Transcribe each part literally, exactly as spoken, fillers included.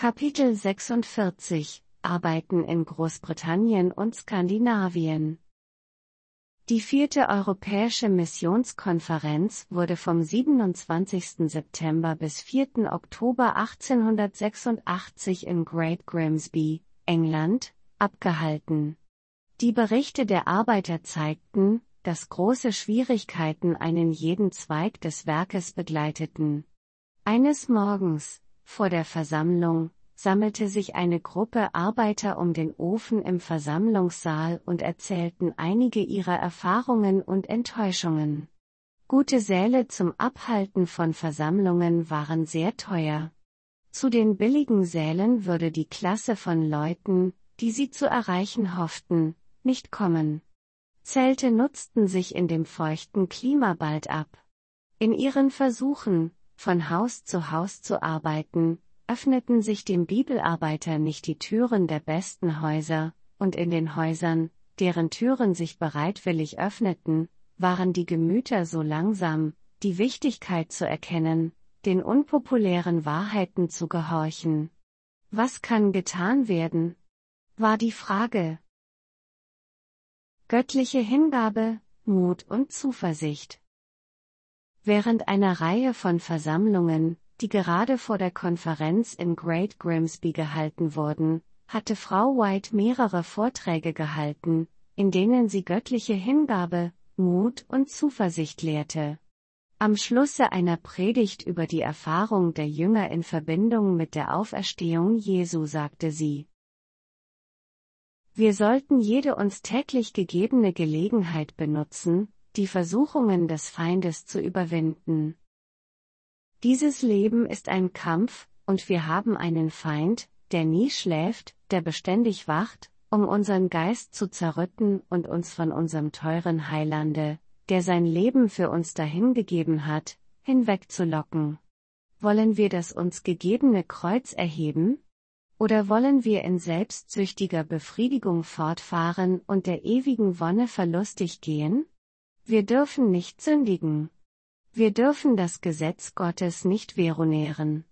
Kapitel sechsundvierzig – Arbeiten in Großbritannien und Skandinavien. Die vierte Europäische Missionskonferenz wurde vom siebenundzwanzigsten September bis vierten Oktober achtzehnhundertsechsundachtzig in Great Grimsby, England, abgehalten. Die Berichte der Arbeiter zeigten, dass große Schwierigkeiten einen jeden Zweig des Werkes begleiteten. Eines Morgens, vor der Versammlung, sammelte sich eine Gruppe Arbeiter um den Ofen im Versammlungssaal und erzählten einige ihrer Erfahrungen und Enttäuschungen. Gute Säle zum Abhalten von Versammlungen waren sehr teuer. Zu den billigen Sälen würde die Klasse von Leuten, die sie zu erreichen hofften, nicht kommen. Zelte nutzten sich in dem feuchten Klima bald ab. In ihren Versuchen, von Haus zu Haus zu arbeiten, öffneten sich dem Bibelarbeiter nicht die Türen der besten Häuser, und in den Häusern, deren Türen sich bereitwillig öffneten, waren die Gemüter so langsam, die Wichtigkeit zu erkennen, den unpopulären Wahrheiten zu gehorchen. Was kann getan werden? War die Frage. Göttliche Hingabe, Mut und Zuversicht. Während einer Reihe von Versammlungen, die gerade vor der Konferenz in Great Grimsby gehalten wurden, hatte Frau White mehrere Vorträge gehalten, in denen sie göttliche Hingabe, Mut und Zuversicht lehrte. Am Schlusse einer Predigt über die Erfahrung der Jünger in Verbindung mit der Auferstehung Jesu sagte sie: Wir sollten jede uns täglich gegebene Gelegenheit benutzen, die Versuchungen des Feindes zu überwinden. Dieses Leben ist ein Kampf, und wir haben einen Feind, der nie schläft, der beständig wacht, um unseren Geist zu zerrütten und uns von unserem teuren Heilande, der sein Leben für uns dahingegeben hat, hinwegzulocken. Wollen wir das uns gegebene Kreuz erheben? Oder wollen wir in selbstsüchtiger Befriedigung fortfahren und der ewigen Wonne verlustig gehen? Wir dürfen nicht sündigen. Wir dürfen das Gesetz Gottes nicht veronieren.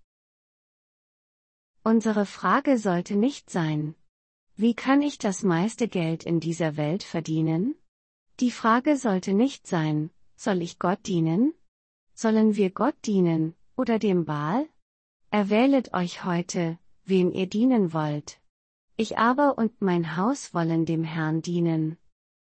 Unsere Frage sollte nicht sein: Wie kann ich das meiste Geld in dieser Welt verdienen? Die Frage sollte nicht sein: Soll ich Gott dienen? Sollen wir Gott dienen, oder dem Baal? Erwählet euch heute, wem ihr dienen wollt. Ich aber und mein Haus wollen dem Herrn dienen.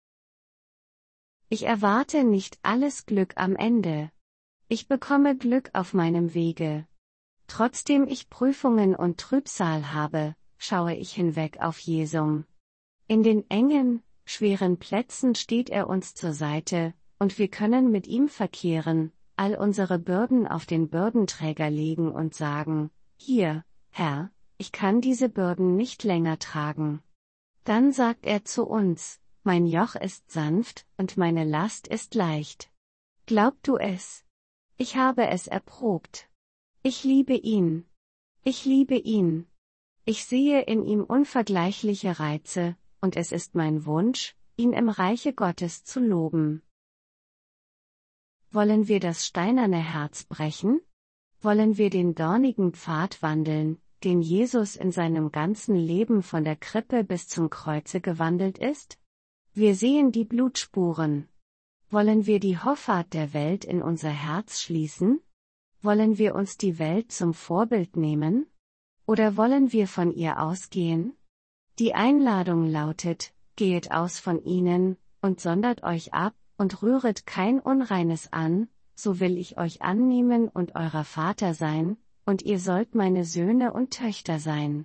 Ich erwarte nicht alles Glück am Ende. Ich bekomme Glück auf meinem Wege. Trotzdem ich Prüfungen und Trübsal habe, schaue ich hinweg auf Jesum. In den engen, schweren Plätzen steht er uns zur Seite, und wir können mit ihm verkehren, all unsere Bürden auf den Bürdenträger legen und sagen: Hier, Herr, ich kann diese Bürden nicht länger tragen. Dann sagt er zu uns: Mein Joch ist sanft, und meine Last ist leicht. Glaubst du es? Ich habe es erprobt. Ich liebe ihn. Ich liebe ihn. Ich sehe in ihm unvergleichliche Reize, und es ist mein Wunsch, ihn im Reiche Gottes zu loben. Wollen wir das steinerne Herz brechen? Wollen wir den dornigen Pfad wandeln, den Jesus in seinem ganzen Leben von der Krippe bis zum Kreuze gewandelt ist? Wir sehen die Blutspuren. Wollen wir die Hoffart der Welt in unser Herz schließen? Wollen wir uns die Welt zum Vorbild nehmen? Oder wollen wir von ihr ausgehen? Die Einladung lautet: Gehet aus von ihnen, und sondert euch ab, und rühret kein Unreines an, so will ich euch annehmen und eurer Vater sein, und ihr sollt meine Söhne und Töchter sein.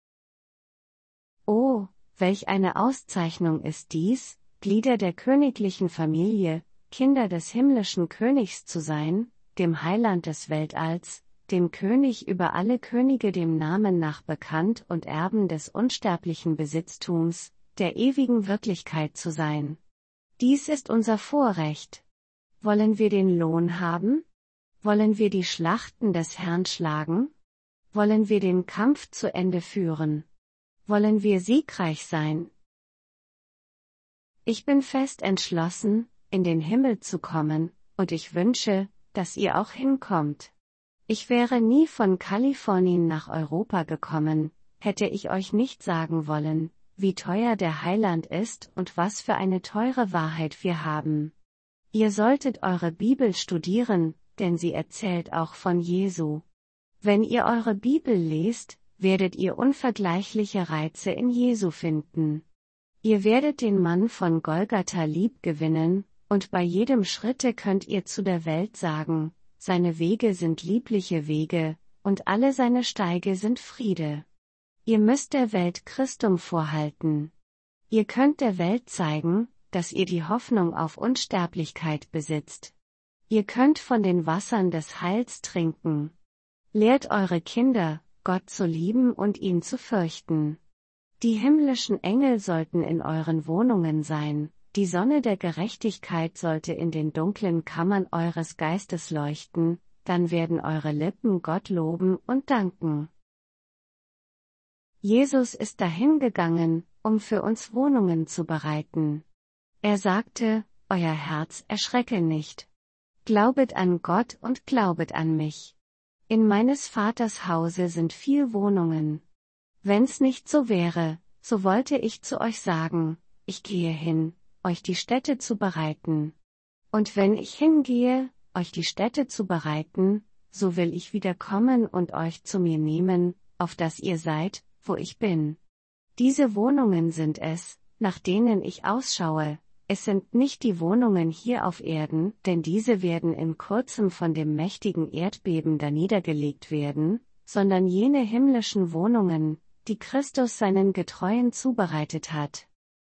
Oh, welch eine Auszeichnung ist dies, Glieder der königlichen Familie, Kinder des himmlischen Königs zu sein, dem Heiland des Weltalls, dem König über alle Könige, dem Namen nach bekannt und Erben des unsterblichen Besitztums, der ewigen Wirklichkeit zu sein. Dies ist unser Vorrecht. Wollen wir den Lohn haben? Wollen wir die Schlachten des Herrn schlagen? Wollen wir den Kampf zu Ende führen? Wollen wir siegreich sein? Ich bin fest entschlossen, in den Himmel zu kommen, und ich wünsche, dass ihr auch hinkommt. Ich wäre nie von Kalifornien nach Europa gekommen, hätte ich euch nicht sagen wollen, wie teuer der Heiland ist und was für eine teure Wahrheit wir haben. Ihr solltet eure Bibel studieren, denn sie erzählt auch von Jesu. Wenn ihr eure Bibel lest, werdet ihr unvergleichliche Reize in Jesu finden. Ihr werdet den Mann von Golgatha lieb gewinnen, und bei jedem Schritte könnt ihr zu der Welt sagen, seine Wege sind liebliche Wege, und alle seine Steige sind Friede. Ihr müsst der Welt Christum vorhalten. Ihr könnt der Welt zeigen, dass ihr die Hoffnung auf Unsterblichkeit besitzt. Ihr könnt von den Wassern des Heils trinken. Lehrt eure Kinder, Gott zu lieben und ihn zu fürchten. Die himmlischen Engel sollten in euren Wohnungen sein, die Sonne der Gerechtigkeit sollte in den dunklen Kammern eures Geistes leuchten, dann werden eure Lippen Gott loben und danken. Jesus ist dahingegangen, um für uns Wohnungen zu bereiten. Er sagte, euer Herz erschrecke nicht. Glaubet an Gott und glaubet an mich. In meines Vaters Hause sind viel Wohnungen. Wenn's nicht so wäre, so wollte ich zu euch sagen, ich gehe hin, euch die Stätte zu bereiten. Und wenn ich hingehe, euch die Stätte zu bereiten, so will ich wieder kommen und euch zu mir nehmen, auf dass ihr seid, wo ich bin. Diese Wohnungen sind es, nach denen ich ausschaue. Es sind nicht die Wohnungen hier auf Erden, denn diese werden in kurzem von dem mächtigen Erdbeben daniedergelegt werden, sondern jene himmlischen Wohnungen, die Christus seinen Getreuen zubereitet hat.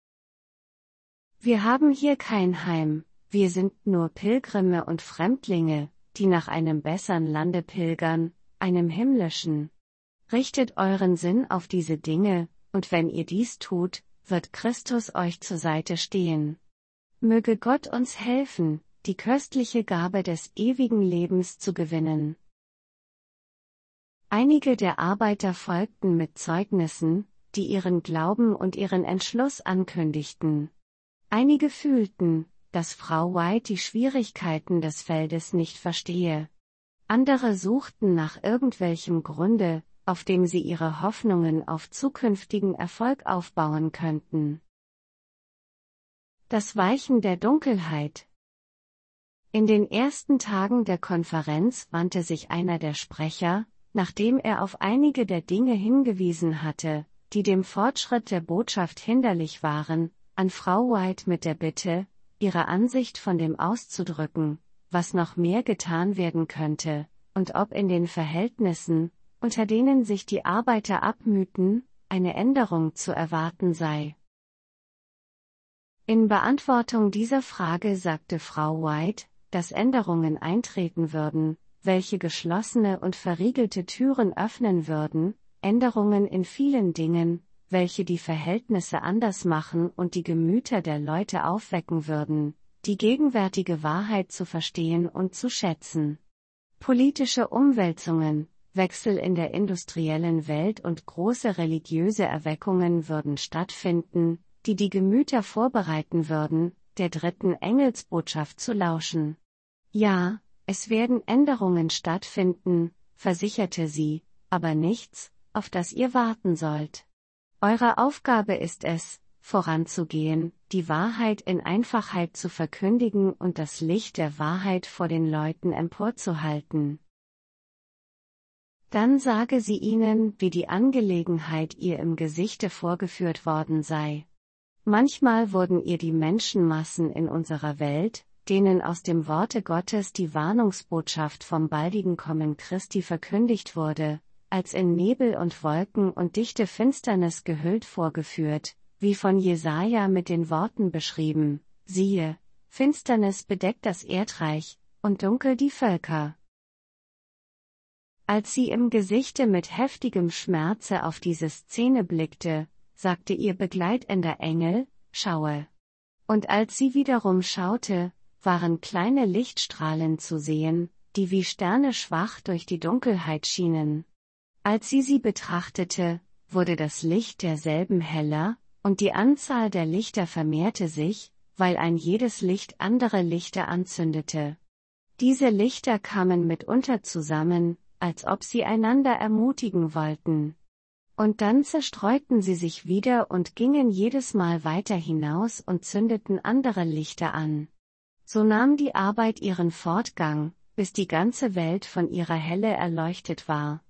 Wir haben hier kein Heim, wir sind nur Pilgrime und Fremdlinge, die nach einem besseren Lande pilgern, einem himmlischen. Richtet euren Sinn auf diese Dinge, und wenn ihr dies tut, wird Christus euch zur Seite stehen. Möge Gott uns helfen, die köstliche Gabe des ewigen Lebens zu gewinnen. Einige der Arbeiter folgten mit Zeugnissen, die ihren Glauben und ihren Entschluss ankündigten. Einige fühlten, dass Frau White die Schwierigkeiten des Feldes nicht verstehe. Andere suchten nach irgendwelchem Grunde, auf dem sie ihre Hoffnungen auf zukünftigen Erfolg aufbauen könnten. Das Weichen der Dunkelheit. In den ersten Tagen der Konferenz wandte sich einer der Sprecher, nachdem er auf einige der Dinge hingewiesen hatte, die dem Fortschritt der Botschaft hinderlich waren, an Frau White mit der Bitte, ihre Ansicht von dem auszudrücken, was noch mehr getan werden könnte, und ob in den Verhältnissen, unter denen sich die Arbeiter abmühten, eine Änderung zu erwarten sei. In Beantwortung dieser Frage sagte Frau White, dass Änderungen eintreten würden, welche geschlossene und verriegelte Türen öffnen würden, Änderungen in vielen Dingen, welche die Verhältnisse anders machen und die Gemüter der Leute aufwecken würden, die gegenwärtige Wahrheit zu verstehen und zu schätzen. Politische Umwälzungen, Wechsel in der industriellen Welt und große religiöse Erweckungen würden stattfinden, die die Gemüter vorbereiten würden, der dritten Engelsbotschaft zu lauschen. Ja, es werden Änderungen stattfinden, versicherte sie, aber nichts, auf das ihr warten sollt. Eure Aufgabe ist es, voranzugehen, die Wahrheit in Einfachheit zu verkündigen und das Licht der Wahrheit vor den Leuten emporzuhalten. Dann sage sie ihnen, wie die Angelegenheit ihr im Gesichte vorgeführt worden sei. Manchmal wurden ihr die Menschenmassen in unserer Welt, denen aus dem Worte Gottes die Warnungsbotschaft vom baldigen Kommen Christi verkündigt wurde, als in Nebel und Wolken und dichte Finsternis gehüllt vorgeführt, wie von Jesaja mit den Worten beschrieben, siehe, Finsternis bedeckt das Erdreich, und dunkel die Völker. Als sie im Gesichte mit heftigem Schmerze auf diese Szene blickte, sagte ihr begleitender Engel, schaue. Und als sie wiederum schaute, waren kleine Lichtstrahlen zu sehen, die wie Sterne schwach durch die Dunkelheit schienen. Als sie sie betrachtete, wurde das Licht derselben heller, und die Anzahl der Lichter vermehrte sich, weil ein jedes Licht andere Lichter anzündete. Diese Lichter kamen mitunter zusammen, als ob sie einander ermutigen wollten. Und dann zerstreuten sie sich wieder und gingen jedes Mal weiter hinaus und zündeten andere Lichter an. So nahm die Arbeit ihren Fortgang, bis die ganze Welt von ihrer Helle erleuchtet war.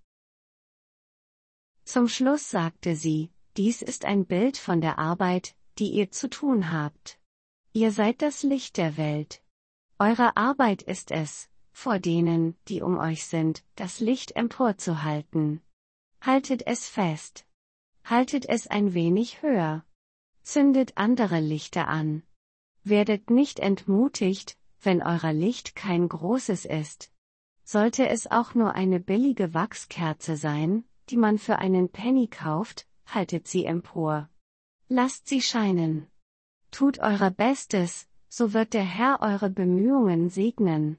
Zum Schluss sagte sie, dies ist ein Bild von der Arbeit, die ihr zu tun habt. Ihr seid das Licht der Welt. Eure Arbeit ist es, vor denen, die um euch sind, das Licht emporzuhalten. Haltet es fest. Haltet es ein wenig höher. Zündet andere Lichter an. Werdet nicht entmutigt, wenn euer Licht kein großes ist. Sollte es auch nur eine billige Wachskerze sein, die man für einen Penny kauft, haltet sie empor. Lasst sie scheinen. Tut euer Bestes, so wird der Herr eure Bemühungen segnen.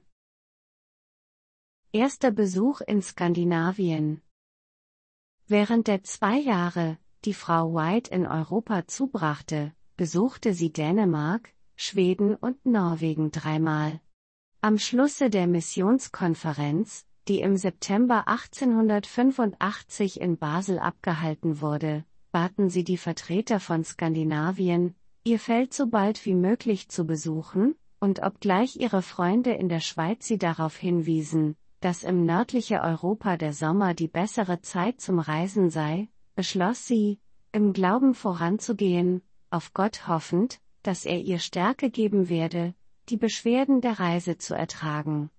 Erster Besuch in Skandinavien. Während der zwei Jahre, die Frau White in Europa zubrachte, besuchte sie Dänemark, Schweden und Norwegen dreimal. Am Schlusse der Missionskonferenz, die im September achtzehnhundertfünfundachtzig in Basel abgehalten wurde, baten sie die Vertreter von Skandinavien, ihr Feld so bald wie möglich zu besuchen, und obgleich ihre Freunde in der Schweiz sie darauf hinwiesen, dass im nördlichen Europa der Sommer die bessere Zeit zum Reisen sei, beschloss sie, im Glauben voranzugehen, auf Gott hoffend, dass er ihr Stärke geben werde, die Beschwerden der Reise zu ertragen.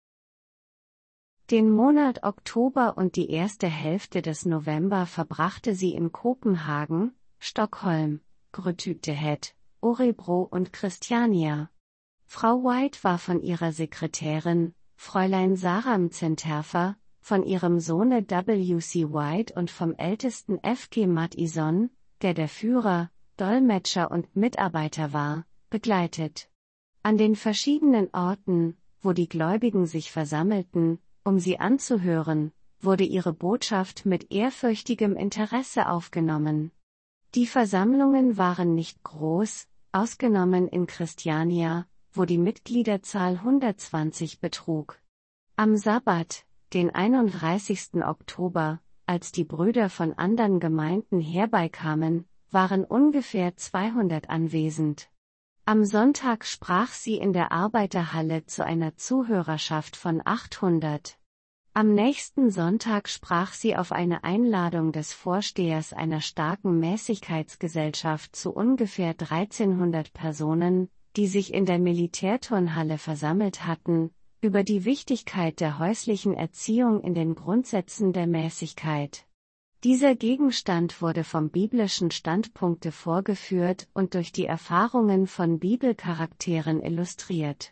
Den Monat Oktober und die erste Hälfte des November verbrachte sie in Kopenhagen, Stockholm, Grütütehed, Örebro und Christiania. Frau White war von ihrer Sekretärin, Fräulein Sarah Mzenterfer, von ihrem Sohne W C White und vom ältesten F G Mattison, der der Führer, Dolmetscher und Mitarbeiter war, begleitet. An den verschiedenen Orten, wo die Gläubigen sich versammelten, um sie anzuhören, wurde ihre Botschaft mit ehrfürchtigem Interesse aufgenommen. Die Versammlungen waren nicht groß, ausgenommen in Christiania, wo die Mitgliederzahl hundertzwanzig betrug. Am Sabbat, den einunddreißigsten Oktober, als die Brüder von anderen Gemeinden herbeikamen, waren ungefähr zweihundert anwesend. Am Sonntag sprach sie in der Arbeiterhalle zu einer Zuhörerschaft von achthundert. Am nächsten Sonntag sprach sie auf eine Einladung des Vorstehers einer starken Mäßigkeitsgesellschaft zu ungefähr dreizehnhundert Personen, die sich in der Militärturnhalle versammelt hatten, über die Wichtigkeit der häuslichen Erziehung in den Grundsätzen der Mäßigkeit. Dieser Gegenstand wurde vom biblischen Standpunkte vorgeführt und durch die Erfahrungen von Bibelcharakteren illustriert.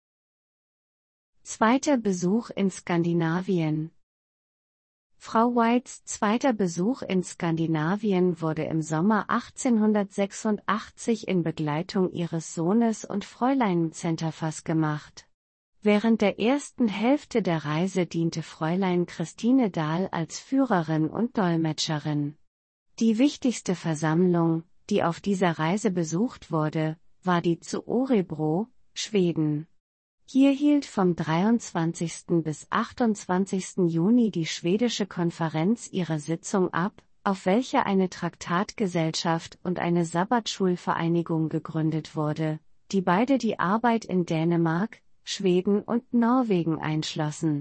Zweiter Besuch in Skandinavien. Frau Whites zweiter Besuch in Skandinavien wurde im Sommer achtzehnhundertsechsundachtzig in Begleitung ihres Sohnes und Fräulein Mzenterfers gemacht. Während der ersten Hälfte der Reise diente Fräulein Christine Dahl als Führerin und Dolmetscherin. Die wichtigste Versammlung, die auf dieser Reise besucht wurde, war die zu Örebro, Schweden. Hier hielt vom dreiundzwanzigsten bis achtundzwanzigsten Juni die schwedische Konferenz ihre Sitzung ab, auf welcher eine Traktatgesellschaft und eine Sabbatschulvereinigung gegründet wurde, die beide die Arbeit in Dänemark, Schweden und Norwegen einschlossen.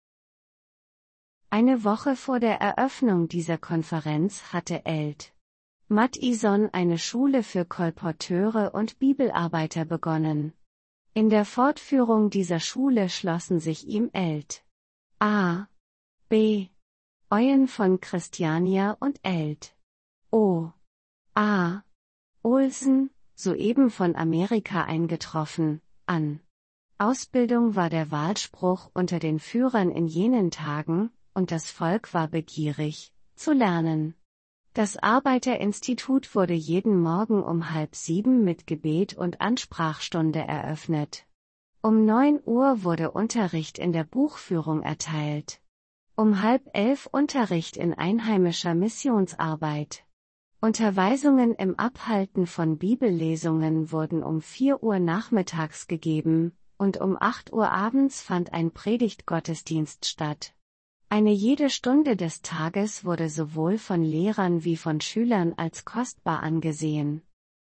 Eine Woche vor der Eröffnung dieser Konferenz hatte Eld Mattison eine Schule für Kolporteure und Bibelarbeiter begonnen. In der Fortführung dieser Schule schlossen sich ihm Eld A. B. Eugen von Christiania und Eld O. A. Olsen, soeben von Amerika eingetroffen, an. Ausbildung war der Wahlspruch unter den Führern in jenen Tagen, und das Volk war begierig, zu lernen. Das Arbeiterinstitut wurde jeden Morgen um halb sieben mit Gebet und Ansprachstunde eröffnet. Um neun Uhr wurde Unterricht in der Buchführung erteilt. Um halb elf Unterricht in einheimischer Missionsarbeit. Unterweisungen im Abhalten von Bibellesungen wurden um vier Uhr nachmittags gegeben, und um acht Uhr abends fand ein Predigtgottesdienst statt. Eine jede Stunde des Tages wurde sowohl von Lehrern wie von Schülern als kostbar angesehen.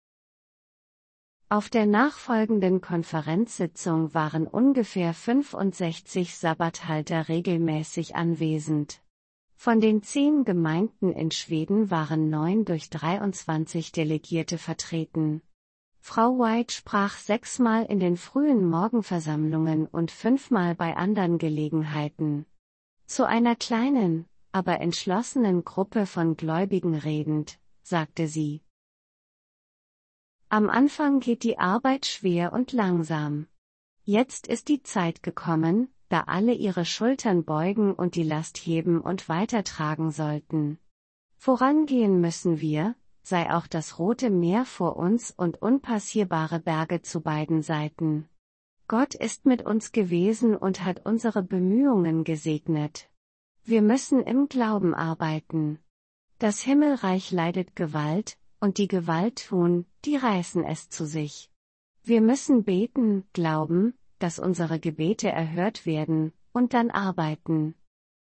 Auf der nachfolgenden Konferenzsitzung waren ungefähr fünfundsechzig Sabbathalter regelmäßig anwesend. Von den zehn Gemeinden in Schweden waren neun durch dreiundzwanzig Delegierte vertreten. Frau White sprach sechsmal in den frühen Morgenversammlungen und fünfmal bei anderen Gelegenheiten. Zu einer kleinen, aber entschlossenen Gruppe von Gläubigen redend, sagte sie: Am Anfang geht die Arbeit schwer und langsam. Jetzt ist die Zeit gekommen, da alle ihre Schultern beugen und die Last heben und weitertragen sollten. Vorangehen müssen wir, sei auch das Rote Meer vor uns und unpassierbare Berge zu beiden Seiten. Gott ist mit uns gewesen und hat unsere Bemühungen gesegnet. Wir müssen im Glauben arbeiten. Das Himmelreich leidet Gewalt, und die Gewalttun, die reißen es zu sich. Wir müssen beten, glauben, dass unsere Gebete erhört werden, und dann arbeiten.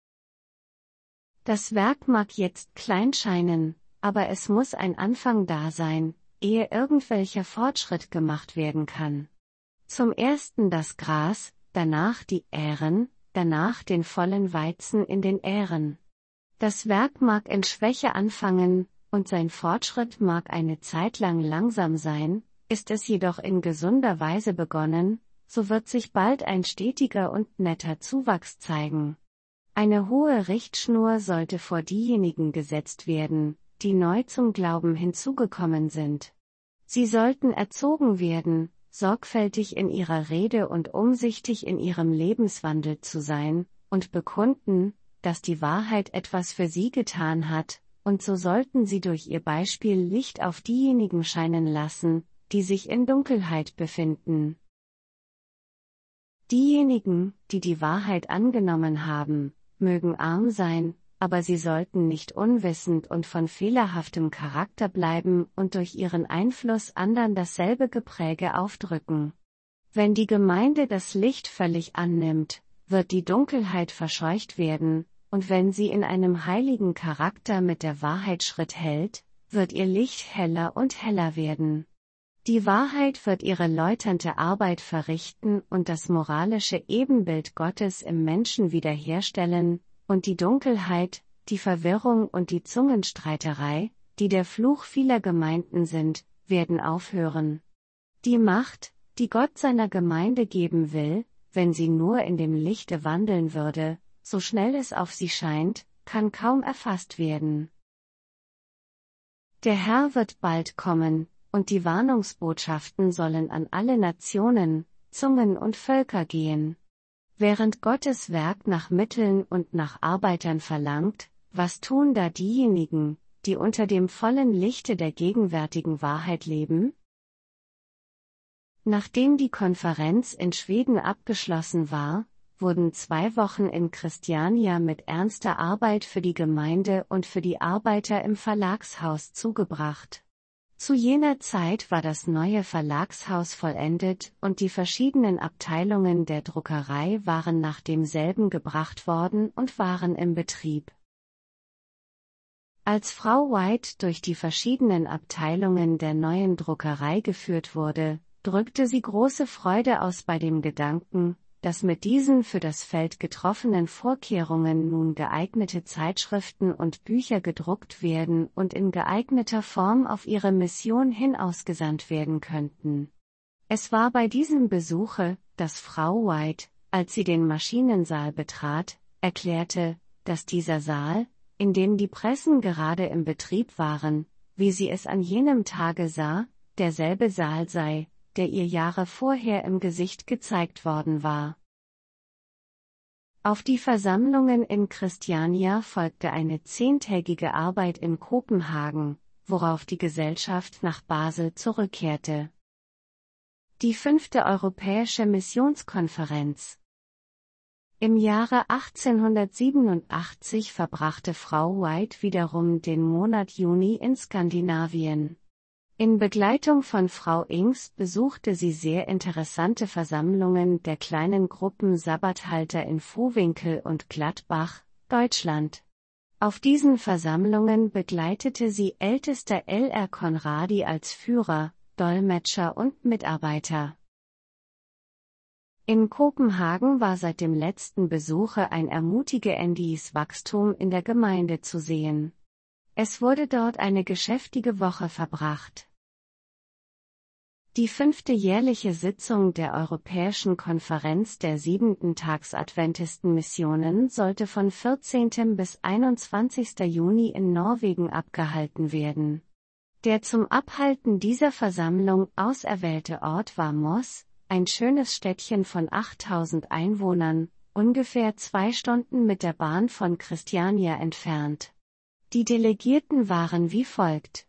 Das Werk mag jetzt klein scheinen, aber es muss ein Anfang da sein, ehe irgendwelcher Fortschritt gemacht werden kann. Zum ersten das Gras, danach die Ähren, danach den vollen Weizen in den Ähren. Das Werk mag in Schwäche anfangen, und sein Fortschritt mag eine Zeit lang langsam sein, ist es jedoch in gesunder Weise begonnen, so wird sich bald ein stetiger und netter Zuwachs zeigen. Eine hohe Richtschnur sollte vor diejenigen gesetzt werden, die neu zum Glauben hinzugekommen sind. Sie sollten erzogen werden, sorgfältig in ihrer Rede und umsichtig in ihrem Lebenswandel zu sein, und bekunden, dass die Wahrheit etwas für sie getan hat, und so sollten sie durch ihr Beispiel Licht auf diejenigen scheinen lassen, die sich in Dunkelheit befinden. Diejenigen, die die Wahrheit angenommen haben, mögen arm sein, aber sie sollten nicht unwissend und von fehlerhaftem Charakter bleiben und durch ihren Einfluss anderen dasselbe Gepräge aufdrücken. Wenn die Gemeinde das Licht völlig annimmt, wird die Dunkelheit verscheucht werden, und wenn sie in einem heiligen Charakter mit der Wahrheit Schritt hält, wird ihr Licht heller und heller werden. Die Wahrheit wird ihre läuternde Arbeit verrichten und das moralische Ebenbild Gottes im Menschen wiederherstellen, und die Dunkelheit, die Verwirrung und die Zungenstreiterei, die der Fluch vieler Gemeinden sind, werden aufhören. Die Macht, die Gott seiner Gemeinde geben will, wenn sie nur in dem Lichte wandeln würde, so schnell es auf sie scheint, kann kaum erfasst werden. Der Herr wird bald kommen, und die Warnungsbotschaften sollen an alle Nationen, Zungen und Völker gehen. Während Gottes Werk nach Mitteln und nach Arbeitern verlangt, was tun da diejenigen, die unter dem vollen Lichte der gegenwärtigen Wahrheit leben? Nachdem die Konferenz in Schweden abgeschlossen war, wurden zwei Wochen in Christiania mit ernster Arbeit für die Gemeinde und für die Arbeiter im Verlagshaus zugebracht. Zu jener Zeit war das neue Verlagshaus vollendet und die verschiedenen Abteilungen der Druckerei waren nach demselben gebracht worden und waren im Betrieb. Als Frau White durch die verschiedenen Abteilungen der neuen Druckerei geführt wurde, drückte sie große Freude aus bei dem Gedanken, dass mit diesen für das Feld getroffenen Vorkehrungen nun geeignete Zeitschriften und Bücher gedruckt werden und in geeigneter Form auf ihre Mission hin ausgesandt werden könnten. Es war bei diesem Besuche, dass Frau White, als sie den Maschinensaal betrat, erklärte, dass dieser Saal, in dem die Pressen gerade im Betrieb waren, wie sie es an jenem Tage sah, derselbe Saal sei, der ihr Jahre vorher im Gesicht gezeigt worden war. Auf die Versammlungen in Christiania folgte eine zehntägige Arbeit in Kopenhagen, worauf die Gesellschaft nach Basel zurückkehrte. Die fünfte Europäische Missionskonferenz. Im Jahre achtzehnhundertsiebenundachtzig verbrachte Frau White wiederum den Monat Juni in Skandinavien. In Begleitung von Frau Ings besuchte sie sehr interessante Versammlungen der kleinen Gruppen Sabbathalter in Vohwinkel und Gladbach, Deutschland. Auf diesen Versammlungen begleitete sie ältester L R Conradi als Führer, Dolmetscher und Mitarbeiter. In Kopenhagen war seit dem letzten Besuche ein ermutigendes Wachstum in der Gemeinde zu sehen. Es wurde dort eine geschäftige Woche verbracht. Die fünfte jährliche Sitzung der Europäischen Konferenz der Siebenten-Tags-Adventisten-Missionen sollte von vierzehnten bis einundzwanzigsten Juni in Norwegen abgehalten werden. Der zum Abhalten dieser Versammlung auserwählte Ort war Moss, ein schönes Städtchen von achttausend Einwohnern, ungefähr zwei Stunden mit der Bahn von Kristiania entfernt. Die Delegierten waren wie folgt: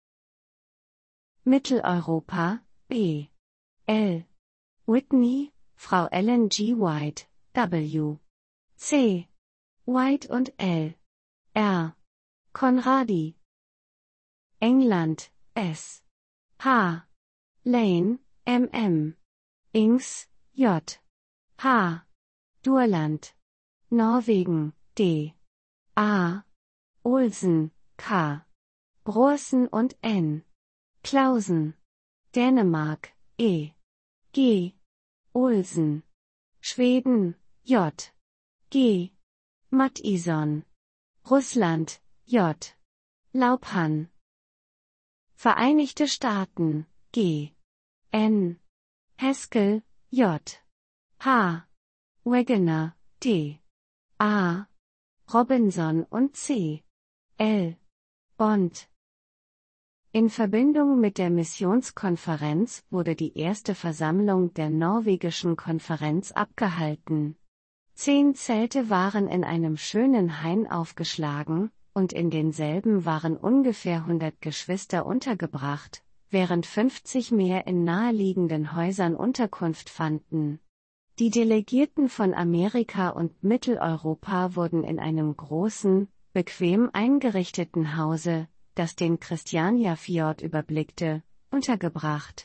Mitteleuropa, B. L. Whitney, Frau Ellen G. White, W. C. White und L. R. Conradi. England, S. H. Lane, M M. Ings, J. H. Durland. Norwegen, D. A. Olsen, K. Brorsen und N. Clausen. Dänemark, E. G. Olsen. Schweden, J. G. Mattison. Russland, J. Lauphan. Vereinigte Staaten, G. N. Haskell, J. H. Wegener, D. A. Robinson und C. L. Bond. In Verbindung mit der Missionskonferenz wurde die erste Versammlung der norwegischen Konferenz abgehalten. Zehn Zelte waren in einem schönen Hain aufgeschlagen, und in denselben waren ungefähr hundert Geschwister untergebracht, während fünfzig mehr in naheliegenden Häusern Unterkunft fanden. Die Delegierten von Amerika und Mitteleuropa wurden in einem großen, bequem eingerichteten Hause, das den Kristiania-Fjord überblickte, untergebracht.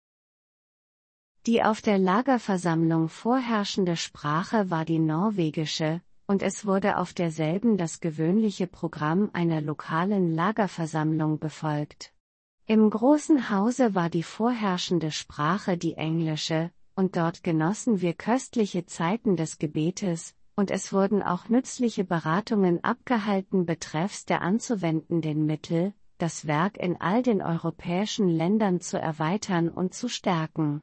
Die auf der Lagerversammlung vorherrschende Sprache war die norwegische, und es wurde auf derselben das gewöhnliche Programm einer lokalen Lagerversammlung befolgt. Im großen Hause war die vorherrschende Sprache die englische, und dort genossen wir köstliche Zeiten des Gebetes, und es wurden auch nützliche Beratungen abgehalten betreffs der anzuwendenden Mittel, das Werk in all den europäischen Ländern zu erweitern und zu stärken.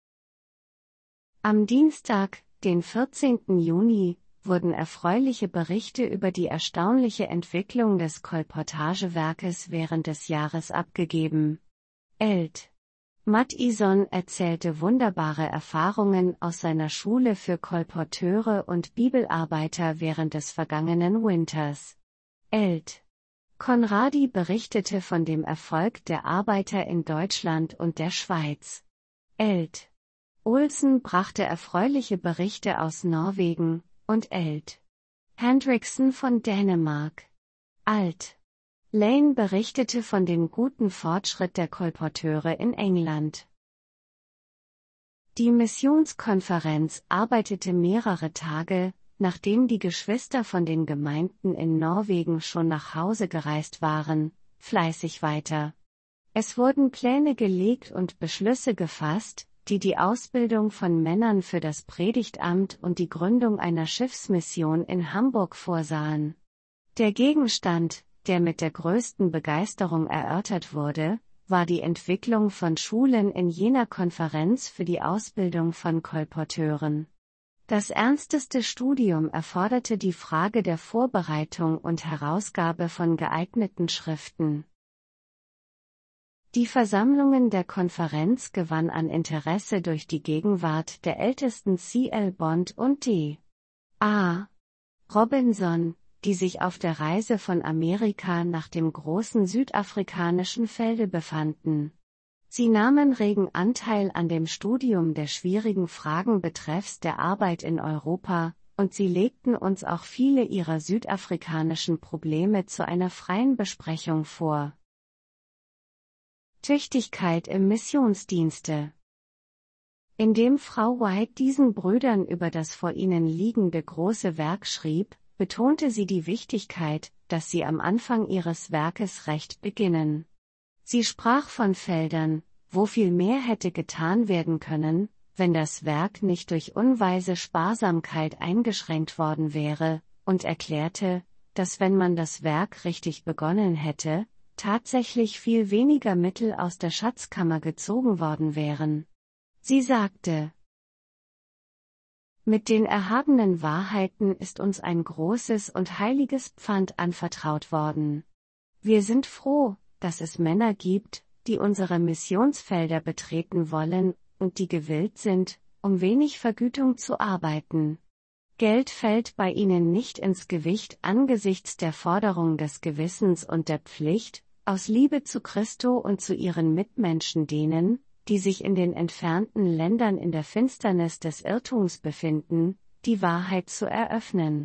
Am Dienstag, den vierzehnten Juni, wurden erfreuliche Berichte über die erstaunliche Entwicklung des Kolportagewerkes während des Jahres abgegeben. Eld. Mattison erzählte wunderbare Erfahrungen aus seiner Schule für Kolporteure und Bibelarbeiter während des vergangenen Winters. Eld. Conradi berichtete von dem Erfolg der Arbeiter in Deutschland und der Schweiz. Eld. Olsen brachte erfreuliche Berichte aus Norwegen, und Eld. Hendriksen von Dänemark. Alt. Lane berichtete von dem guten Fortschritt der Kolporteure in England. Die Missionskonferenz arbeitete mehrere Tage, nachdem die Geschwister von den Gemeinden in Norwegen schon nach Hause gereist waren, fleißig weiter. Es wurden Pläne gelegt und Beschlüsse gefasst, die die Ausbildung von Männern für das Predigtamt und die Gründung einer Schiffsmission in Hamburg vorsahen. Der Gegenstand, der mit der größten Begeisterung erörtert wurde, war die Entwicklung von Schulen in jener Konferenz für die Ausbildung von Kolporteuren. Das ernsteste Studium erforderte die Frage der Vorbereitung und Herausgabe von geeigneten Schriften. Die Versammlungen der Konferenz gewann an Interesse durch die Gegenwart der ältesten C L Bond und D. A. Robinson, die sich auf der Reise von Amerika nach dem großen südafrikanischen Felde befanden. Sie nahmen regen Anteil an dem Studium der schwierigen Fragen betreffs der Arbeit in Europa, und sie legten uns auch viele ihrer südafrikanischen Probleme zu einer freien Besprechung vor. Tüchtigkeit im Missionsdienste. Indem Frau White diesen Brüdern über das vor ihnen liegende große Werk schrieb, betonte sie die Wichtigkeit, dass sie am Anfang ihres Werkes recht beginnen. Sie sprach von Feldern, wo viel mehr hätte getan werden können, wenn das Werk nicht durch unweise Sparsamkeit eingeschränkt worden wäre, und erklärte, dass wenn man das Werk richtig begonnen hätte, tatsächlich viel weniger Mittel aus der Schatzkammer gezogen worden wären. Sie sagte: Mit den erhabenen Wahrheiten ist uns ein großes und heiliges Pfand anvertraut worden. Wir sind froh, dass es Männer gibt, die unsere Missionsfelder betreten wollen und die gewillt sind, um wenig Vergütung zu arbeiten. Geld fällt bei ihnen nicht ins Gewicht angesichts der Forderung des Gewissens und der Pflicht, aus Liebe zu Christo und zu ihren Mitmenschen denen, die sich in den entfernten Ländern in der Finsternis des Irrtums befinden, die Wahrheit zu eröffnen.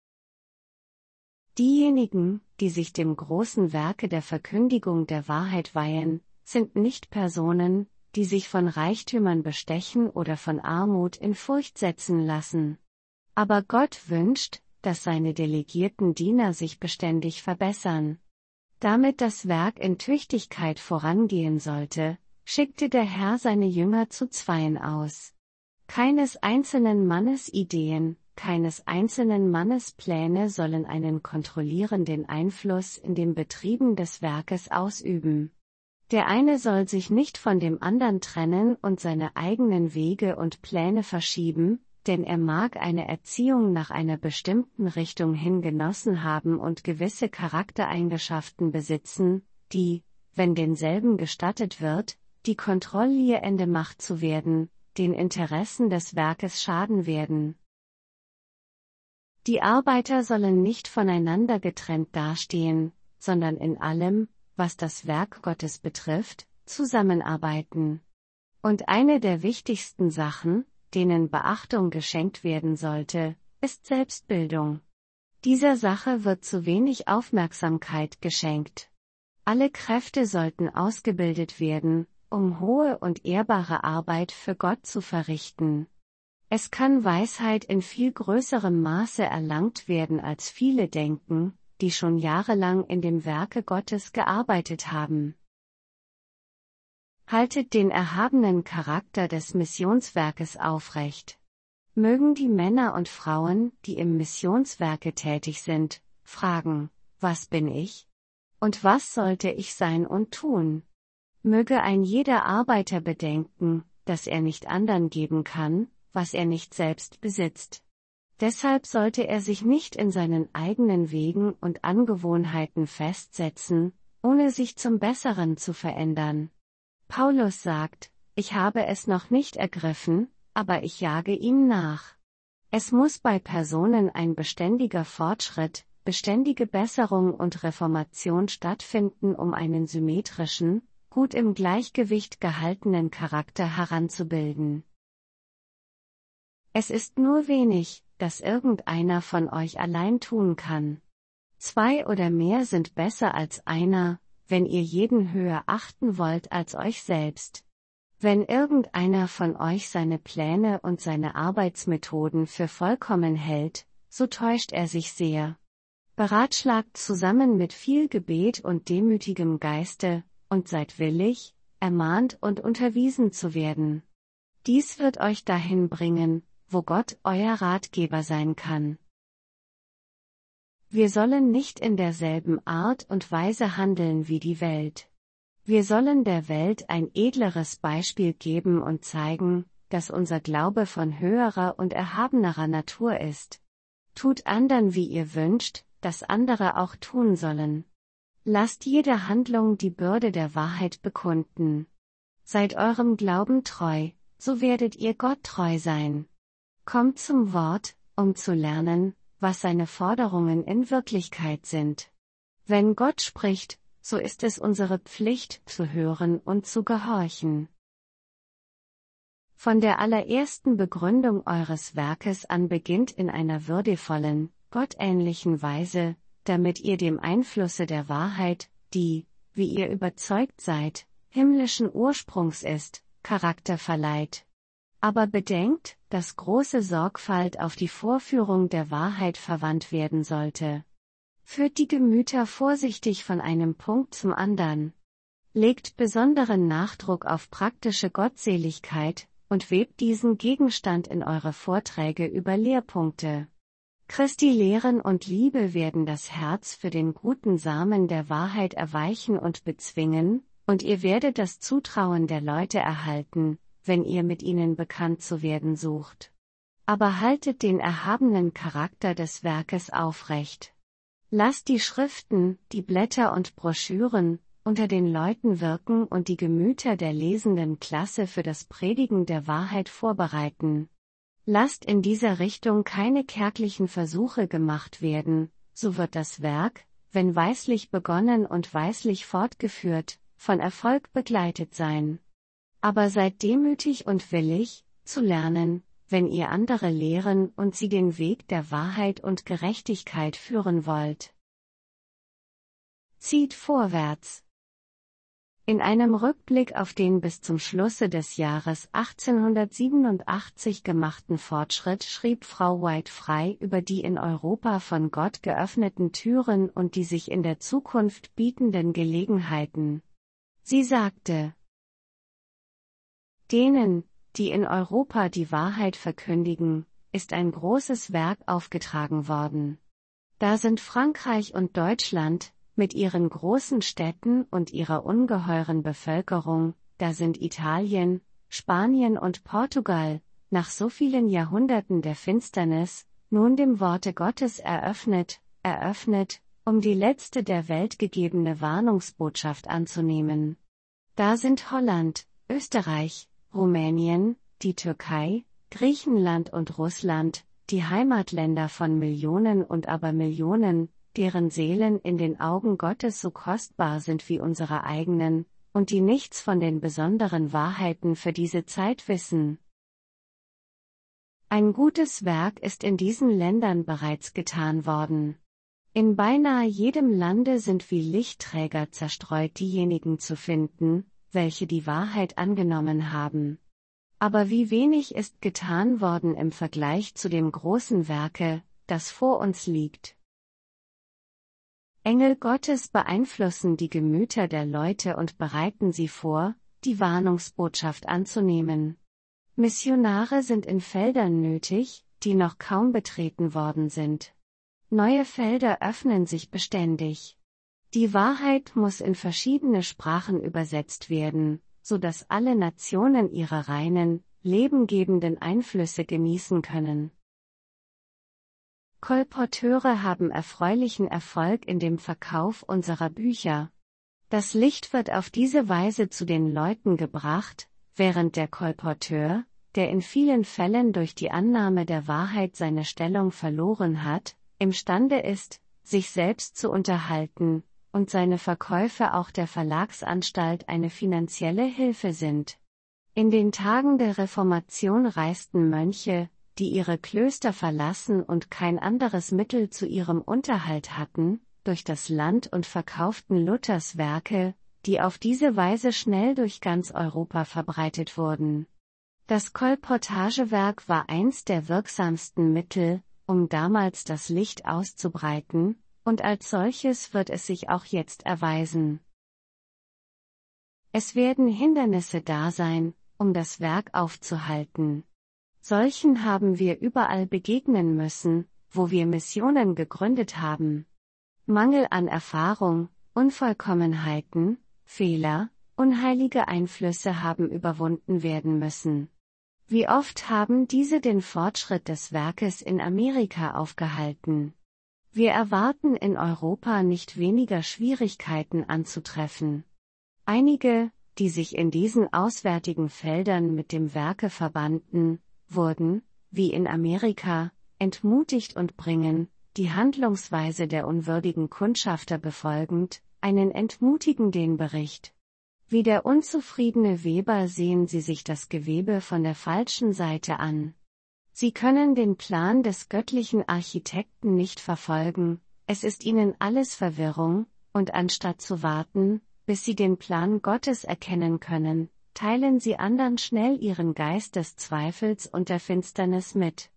Diejenigen, die sich dem großen Werke der Verkündigung der Wahrheit weihen, sind nicht Personen, die sich von Reichtümern bestechen oder von Armut in Furcht setzen lassen. Aber Gott wünscht, dass seine delegierten Diener sich beständig verbessern. Damit das Werk in Tüchtigkeit vorangehen sollte, schickte der Herr seine Jünger zu Zweien aus. Keines einzelnen Mannes Ideen, keines einzelnen Mannes Pläne sollen einen kontrollierenden Einfluss in den Betrieben des Werkes ausüben. Der eine soll sich nicht von dem anderen trennen und seine eigenen Wege und Pläne verschieben, denn er mag eine Erziehung nach einer bestimmten Richtung hin genossen haben und gewisse Charaktereigenschaften besitzen, die, wenn denselben gestattet wird, die Kontrolle Ende macht zu werden, den Interessen des Werkes schaden werden. Die Arbeiter sollen nicht voneinander getrennt dastehen, sondern in allem, was das Werk Gottes betrifft, zusammenarbeiten. Und eine der wichtigsten Sachen, denen Beachtung geschenkt werden sollte, ist Selbstbildung. Dieser Sache wird zu wenig Aufmerksamkeit geschenkt. Alle Kräfte sollten ausgebildet werden, um hohe und ehrbare Arbeit für Gott zu verrichten. Es kann Weisheit in viel größerem Maße erlangt werden, als viele denken, die schon jahrelang in dem Werke Gottes gearbeitet haben. Haltet den erhabenen Charakter des Missionswerkes aufrecht. Mögen die Männer und Frauen, die im Missionswerke tätig sind, fragen: Was bin ich? Und was sollte ich sein und tun? Möge ein jeder Arbeiter bedenken, dass er nicht anderen geben kann, was er nicht selbst besitzt. Deshalb sollte er sich nicht in seinen eigenen Wegen und Angewohnheiten festsetzen, ohne sich zum Besseren zu verändern. Paulus sagt: Ich habe es noch nicht ergriffen, aber ich jage ihm nach. Es muss bei Personen ein beständiger Fortschritt, beständige Besserung und Reformation stattfinden, um einen symmetrischen, gut im Gleichgewicht gehaltenen Charakter heranzubilden. Es ist nur wenig, das irgendeiner von euch allein tun kann. Zwei oder mehr sind besser als einer, wenn ihr jeden höher achten wollt als euch selbst. Wenn irgendeiner von euch seine Pläne und seine Arbeitsmethoden für vollkommen hält, so täuscht er sich sehr. Beratschlagt zusammen mit viel Gebet und demütigem Geiste, und seid willig, ermahnt und unterwiesen zu werden. Dies wird euch dahin bringen, wo Gott euer Ratgeber sein kann. Wir sollen nicht in derselben Art und Weise handeln wie die Welt. Wir sollen der Welt ein edleres Beispiel geben und zeigen, dass unser Glaube von höherer und erhabenerer Natur ist. Tut andern, wie ihr wünscht, dass andere auch tun sollen. Lasst jede Handlung die Bürde der Wahrheit bekunden. Seid eurem Glauben treu, so werdet ihr Gott treu sein. Kommt zum Wort, um zu lernen, was seine Forderungen in Wirklichkeit sind. Wenn Gott spricht, so ist es unsere Pflicht, zu hören und zu gehorchen. Von der allerersten Begründung eures Werkes an beginnt in einer würdevollen, gottähnlichen Weise, damit ihr dem Einflusse der Wahrheit, die, wie ihr überzeugt seid, himmlischen Ursprungs ist, Charakter verleiht. Aber bedenkt, dass große Sorgfalt auf die Vorführung der Wahrheit verwandt werden sollte. Führt die Gemüter vorsichtig von einem Punkt zum anderen. Legt besonderen Nachdruck auf praktische Gottseligkeit und webt diesen Gegenstand in eure Vorträge über Lehrpunkte. Christi Lehren und Liebe werden das Herz für den guten Samen der Wahrheit erweichen und bezwingen, und ihr werdet das Zutrauen der Leute erhalten, wenn ihr mit ihnen bekannt zu werden sucht. Aber haltet den erhabenen Charakter des Werkes aufrecht. Lasst die Schriften, die Blätter und Broschüren unter den Leuten wirken und die Gemüter der lesenden Klasse für das Predigen der Wahrheit vorbereiten. Lasst in dieser Richtung keine kärglichen Versuche gemacht werden, so wird das Werk, wenn weislich begonnen und weislich fortgeführt, von Erfolg begleitet sein. Aber seid demütig und willig, zu lernen, wenn ihr andere lehren und sie den Weg der Wahrheit und Gerechtigkeit führen wollt. Zieht vorwärts. In einem Rückblick auf den bis zum Schlusse des Jahres achtzehnhundertsiebenundachtzig gemachten Fortschritt schrieb Frau White frei über die in Europa von Gott geöffneten Türen und die sich in der Zukunft bietenden Gelegenheiten. Sie sagte: Denen, die in Europa die Wahrheit verkündigen, ist ein großes Werk aufgetragen worden. Da sind Frankreich und Deutschland, mit ihren großen Städten und ihrer ungeheuren Bevölkerung, da sind Italien, Spanien und Portugal, nach so vielen Jahrhunderten der Finsternis, nun dem Worte Gottes eröffnet, eröffnet, um die letzte der Welt gegebene Warnungsbotschaft anzunehmen. Da sind Holland, Österreich, Rumänien, die Türkei, Griechenland und Russland, die Heimatländer von Millionen und Abermillionen, deren Seelen in den Augen Gottes so kostbar sind wie unsere eigenen, und die nichts von den besonderen Wahrheiten für diese Zeit wissen. Ein gutes Werk ist in diesen Ländern bereits getan worden. In beinahe jedem Lande sind wie Lichtträger zerstreut diejenigen zu finden, welche die Wahrheit angenommen haben. Aber wie wenig ist getan worden im Vergleich zu dem großen Werke, das vor uns liegt. Engel Gottes beeinflussen die Gemüter der Leute und bereiten sie vor, die Warnungsbotschaft anzunehmen. Missionare sind in Feldern nötig, die noch kaum betreten worden sind. Neue Felder öffnen sich beständig. Die Wahrheit muss in verschiedene Sprachen übersetzt werden, so dass alle Nationen ihre reinen, lebengebenden Einflüsse genießen können. Kolporteure haben erfreulichen Erfolg in dem Verkauf unserer Bücher. Das Licht wird auf diese Weise zu den Leuten gebracht, während der Kolporteur, der in vielen Fällen durch die Annahme der Wahrheit seine Stellung verloren hat, imstande ist, sich selbst zu unterhalten, und seine Verkäufe auch der Verlagsanstalt eine finanzielle Hilfe sind. In den Tagen der Reformation reisten Mönche, die ihre Klöster verlassen und kein anderes Mittel zu ihrem Unterhalt hatten, durch das Land und verkauften Luthers Werke, die auf diese Weise schnell durch ganz Europa verbreitet wurden. Das Kolportagewerk war eins der wirksamsten Mittel, um damals das Licht auszubreiten, und als solches wird es sich auch jetzt erweisen. Es werden Hindernisse da sein, um das Werk aufzuhalten. Solchen haben wir überall begegnen müssen, wo wir Missionen gegründet haben. Mangel an Erfahrung, Unvollkommenheiten, Fehler, unheilige Einflüsse haben überwunden werden müssen. Wie oft haben diese den Fortschritt des Werkes in Amerika aufgehalten? Wir erwarten in Europa nicht weniger Schwierigkeiten anzutreffen. Einige, die sich in diesen auswärtigen Feldern mit dem Werke verbanden, wurden, wie in Amerika, entmutigt und bringen, die Handlungsweise der unwürdigen Kundschafter befolgend, einen entmutigenden Bericht. Wie der unzufriedene Weber sehen sie sich das Gewebe von der falschen Seite an. Sie können den Plan des göttlichen Architekten nicht verfolgen, es ist ihnen alles Verwirrung, und anstatt zu warten, bis sie den Plan Gottes erkennen können, teilen sie andern schnell ihren Geist des Zweifels und der Finsternis mit.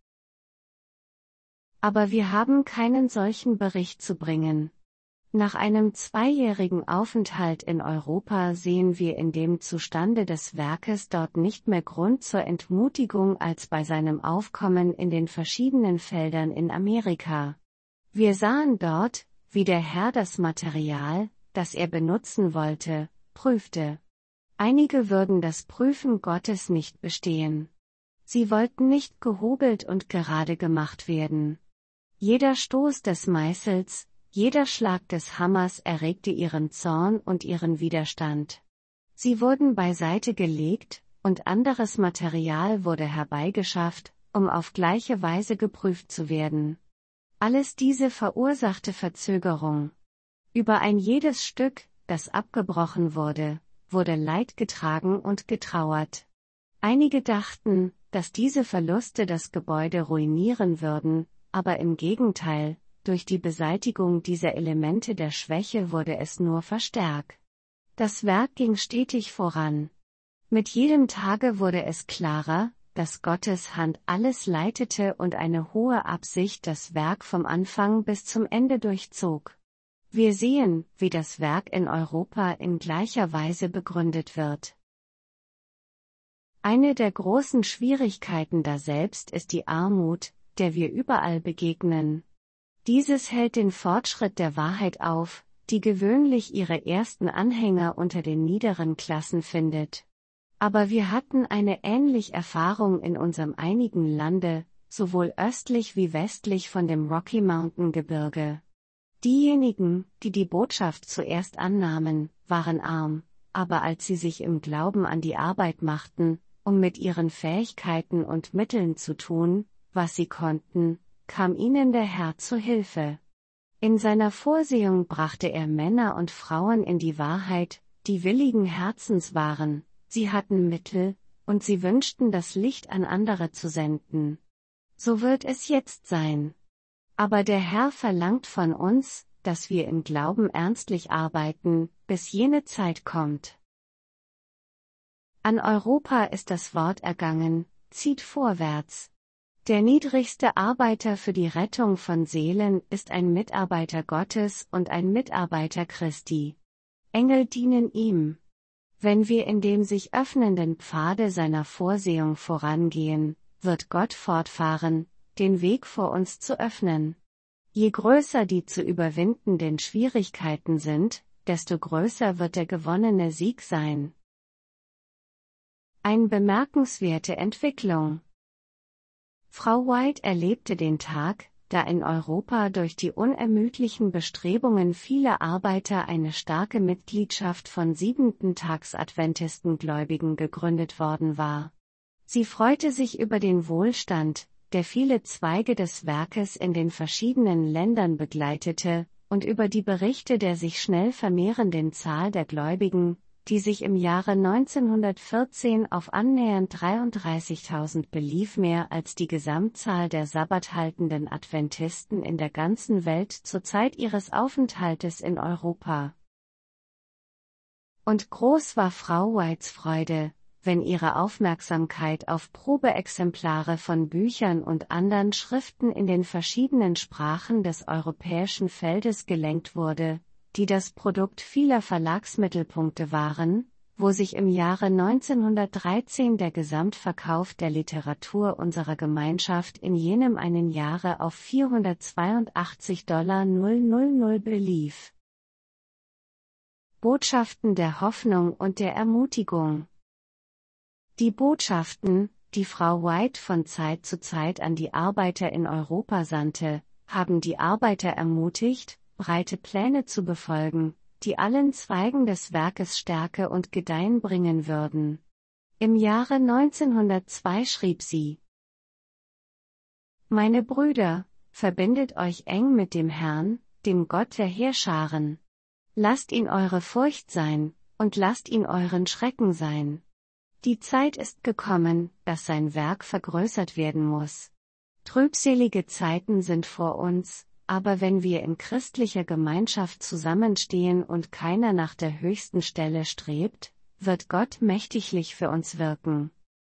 Aber wir haben keinen solchen Bericht zu bringen. Nach einem zweijährigen Aufenthalt in Europa sehen wir in dem Zustande des Werkes dort nicht mehr Grund zur Entmutigung als bei seinem Aufkommen in den verschiedenen Feldern in Amerika. Wir sahen dort, wie der Herr das Material, das er benutzen wollte, prüfte. Einige würden das Prüfen Gottes nicht bestehen. Sie wollten nicht gehobelt und gerade gemacht werden. Jeder Stoß des Meißels, jeder Schlag des Hammers erregte ihren Zorn und ihren Widerstand. Sie wurden beiseite gelegt, und anderes Material wurde herbeigeschafft, um auf gleiche Weise geprüft zu werden. Alles diese verursachte Verzögerung. Über ein jedes Stück, das abgebrochen wurde, wurde Leid getragen und getrauert. Einige dachten, dass diese Verluste das Gebäude ruinieren würden, aber im Gegenteil, durch die Beseitigung dieser Elemente der Schwäche wurde es nur verstärkt. Das Werk ging stetig voran. Mit jedem Tage wurde es klarer, dass Gottes Hand alles leitete und eine hohe Absicht das Werk vom Anfang bis zum Ende durchzog. Wir sehen, wie das Werk in Europa in gleicher Weise begründet wird. Eine der großen Schwierigkeiten daselbst ist die Armut, der wir überall begegnen. Dieses hält den Fortschritt der Wahrheit auf, die gewöhnlich ihre ersten Anhänger unter den niederen Klassen findet. Aber wir hatten eine ähnliche Erfahrung in unserem einigen Lande, sowohl östlich wie westlich von dem Rocky Mountain Gebirge. Diejenigen, die die Botschaft zuerst annahmen, waren arm, aber als sie sich im Glauben an die Arbeit machten, um mit ihren Fähigkeiten und Mitteln zu tun, was sie konnten, kam ihnen der Herr zu Hilfe. In seiner Vorsehung brachte er Männer und Frauen in die Wahrheit, die willigen Herzens waren, sie hatten Mittel, und sie wünschten das Licht an andere zu senden. So wird es jetzt sein. Aber der Herr verlangt von uns, dass wir im Glauben ernstlich arbeiten, bis jene Zeit kommt. An Europa ist das Wort ergangen, zieht vorwärts. Der niedrigste Arbeiter für die Rettung von Seelen ist ein Mitarbeiter Gottes und ein Mitarbeiter Christi. Engel dienen ihm. Wenn wir in dem sich öffnenden Pfade seiner Vorsehung vorangehen, wird Gott fortfahren, den Weg vor uns zu öffnen. Je größer die zu überwindenden Schwierigkeiten sind, desto größer wird der gewonnene Sieg sein. Eine bemerkenswerte Entwicklung. Frau White erlebte den Tag, da in Europa durch die unermüdlichen Bestrebungen vieler Arbeiter eine starke Mitgliedschaft von Siebenten-Tags-Adventisten-Gläubigen gegründet worden war. Sie freute sich über den Wohlstand, der viele Zweige des Werkes in den verschiedenen Ländern begleitete, und über die Berichte der sich schnell vermehrenden Zahl der Gläubigen, die sich im Jahre neunzehnhundertvierzehn auf annähernd dreiunddreißigtausend belief, mehr als die Gesamtzahl der sabbathaltenden Adventisten in der ganzen Welt zur Zeit ihres Aufenthaltes in Europa. Und groß war Frau Whites Freude, wenn ihre Aufmerksamkeit auf Probeexemplare von Büchern und anderen Schriften in den verschiedenen Sprachen des europäischen Feldes gelenkt wurde, die das Produkt vieler Verlagsmittelpunkte waren, wo sich im Jahre neunzehnhundertdreizehn der Gesamtverkauf der Literatur unserer Gemeinschaft in jenem einen Jahre auf vierhundertzweiundachtzig Dollar belief. Botschaften der Hoffnung und der Ermutigung. Die Botschaften, die Frau White von Zeit zu Zeit an die Arbeiter in Europa sandte, haben die Arbeiter ermutigt, breite Pläne zu befolgen, die allen Zweigen des Werkes Stärke und Gedeihen bringen würden. Im Jahre neunzehnhundertzwei schrieb sie: Meine Brüder, verbindet euch eng mit dem Herrn, dem Gott der Heerscharen. Lasst ihn eure Furcht sein, und lasst ihn euren Schrecken sein. Die Zeit ist gekommen, dass sein Werk vergrößert werden muss. Trübselige Zeiten sind vor uns, aber wenn wir in christlicher Gemeinschaft zusammenstehen und keiner nach der höchsten Stelle strebt, wird Gott mächtiglich für uns wirken.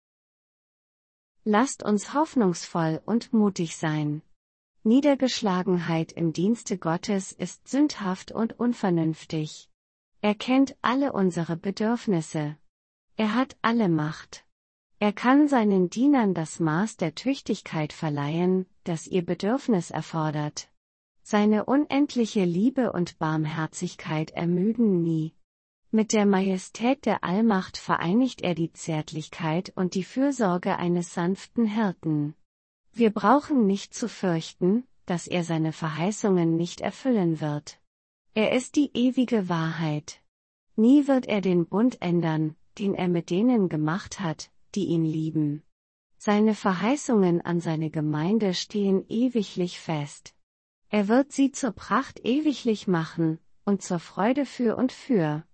Lasst uns hoffnungsvoll und mutig sein. Niedergeschlagenheit im Dienste Gottes ist sündhaft und unvernünftig. Er kennt alle unsere Bedürfnisse. Er hat alle Macht. Er kann seinen Dienern das Maß der Tüchtigkeit verleihen, das ihr Bedürfnis erfordert. Seine unendliche Liebe und Barmherzigkeit ermüden nie. Mit der Majestät der Allmacht vereinigt er die Zärtlichkeit und die Fürsorge eines sanften Hirten. Wir brauchen nicht zu fürchten, dass er seine Verheißungen nicht erfüllen wird. Er ist die ewige Wahrheit. Nie wird er den Bund ändern, den er mit denen gemacht hat, die ihn lieben. Seine Verheißungen an seine Gemeinde stehen ewiglich fest. Er wird sie zur Pracht ewiglich machen, und zur Freude für und für.